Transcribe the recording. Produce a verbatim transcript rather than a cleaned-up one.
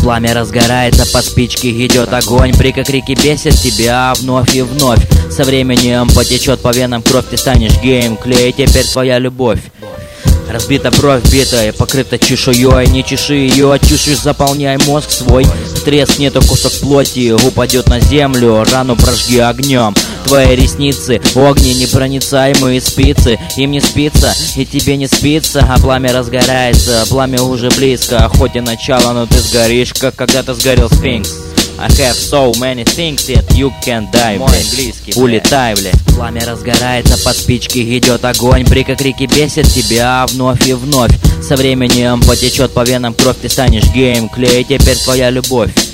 Пламя разгорается, по спичке идет огонь. Брика крики бесит тебя вновь и вновь. Со временем потечет по венам кровь, ты станешь геем. Клей, теперь твоя любовь. Разбита бровь битая, покрыта чешуей. Не чеши ее, чешешь, заполняй мозг свой. Треснет кусок плоти, упадет на землю. Рану прожги огнем. Твои ресницы, огни непроницаемые спицы. Им не спится, и тебе не спится. А пламя разгорается, пламя уже близко. Хоть и начало, но ты сгоришь, как когда-то сгорел сфинкс. I have so many things, yet you can die. Мой английский, улетай, бля. Пламя разгорается, по спичке идет огонь. Брика крики бесит тебя вновь и вновь. Со временем потечет по венам кровь, ты станешь геем. Клей, теперь твоя любовь.